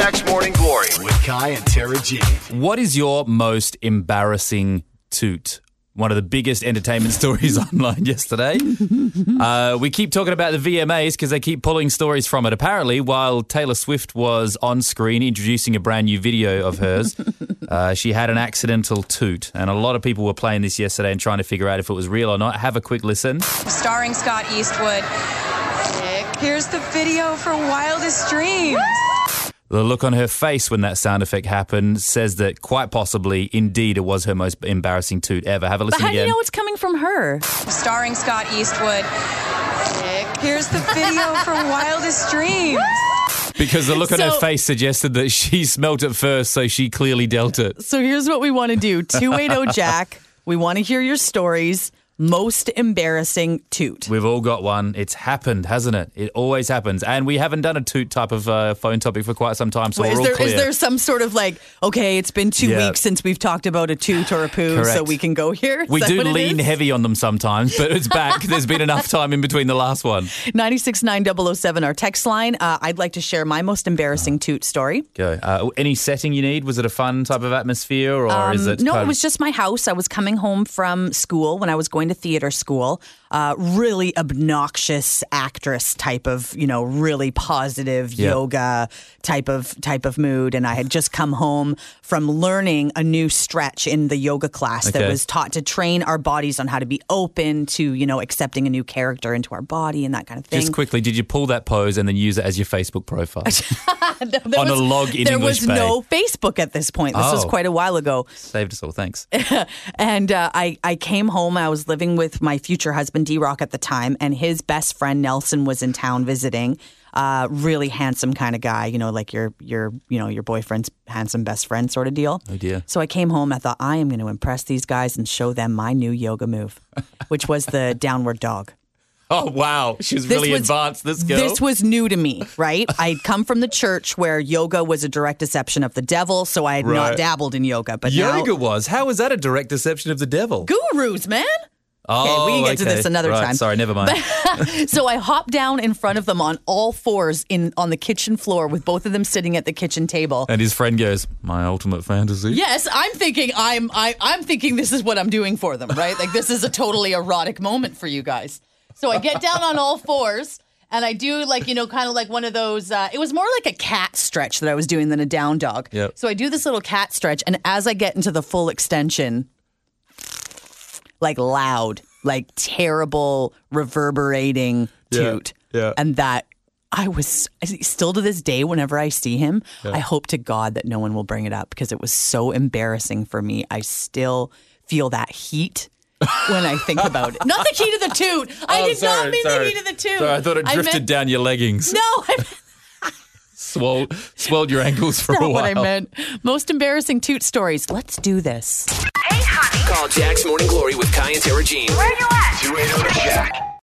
Jack's Morning Glory with Kai and Tara G. What is your most embarrassing toot? One of the biggest entertainment stories online yesterday. We keep talking about the VMAs because they keep pulling stories from it. Apparently, while Taylor Swift was on screen introducing a brand new video of hers, she had an accidental toot. And a lot of people were playing this yesterday and trying to figure out if it was real or not. Have a quick listen. Starring Scott Eastwood. Here's the video for Wildest Dreams. The look on her face when that sound effect happened says that quite possibly, indeed, it was her most embarrassing toot ever. Have a listen But how again. do you know it's coming from her? Starring Scott Eastwood. Here's the video for Wildest Dreams. Because the look on her So- face suggested that she smelt it first, so she clearly dealt it. So here's what we want to do. 280 Jack, we want to hear your stories. Most embarrassing toot. We've all got one. It's happened, hasn't it? It always happens. And we haven't done a toot type of phone topic for quite some time, so Wait, we're all clear. is there some sort of like, okay, it's been 2 Yeah. weeks since we've talked about a toot or a poo, Correct. so we can go here? Is We that do what it lean is? heavy on them sometimes, but it's back. There's been enough time in between the last one. 969-007, our text line. I'd like to share my most embarrassing toot story. Go. Any setting you need? Was it a fun type of atmosphere, or is it? No, kind it of- was just my house. I was coming home from school when I was going to theater school. Really obnoxious actress type of, really positive Yeah. yoga type of mood. And I had just come home from learning a new stretch in the yoga class that Okay. was taught to train our bodies on how to be open to, accepting a new character into our body and that kind of thing. Just quickly, did you pull that pose and then use it as your Facebook profile? There on a log in There English was Bay. no Facebook at this point. This was Oh. quite a while ago. Saved us all, thanks. And I came home. I was living with my future husband, D-Rock, at the time, and his best friend, Nelson, was in town visiting. Really handsome kind of guy, like your boyfriend's handsome best friend sort of deal. Oh, dear. So I came home. I thought, I am going to impress these guys and show them my new yoga move, which was the downward dog. Oh, wow. She was really advanced, this girl. This was new to me, right? I'd come from the church where yoga was a direct deception of the devil, so I had Right. not dabbled in yoga. But Yoga now, was? How was that a direct deception of the devil? gurus, man. Oh, we can get to this another Right, time. Sorry, never mind. So I hopped down in front of them on all fours on the kitchen floor with both of them sitting at the kitchen table. And his friend goes, my ultimate fantasy? Yes, I'm thinking I'm thinking this is what I'm doing for them, right? Like this is a totally erotic moment for you guys. So I get down on all fours and I do kind of like one of those, it was more like a cat stretch that I was doing than a down dog. Yep. So I do this little cat stretch, and as I get into the full extension, like loud, like terrible reverberating toot. yeah. And that I was still to this day, whenever I see him, I hope to God that no one will bring it up because it was so embarrassing for me. I still feel that heat when I think about it. Not the heat of the toot. I did not mean the heat of the toot. Sorry, I thought it drifted meant, down your leggings. No, Swelled your ankles for that's a not while. what I meant. Most embarrassing toot stories. Let's do this. Call Jack's Morning Glory with Kai and Tara Jean. Where you at? 280 Jack.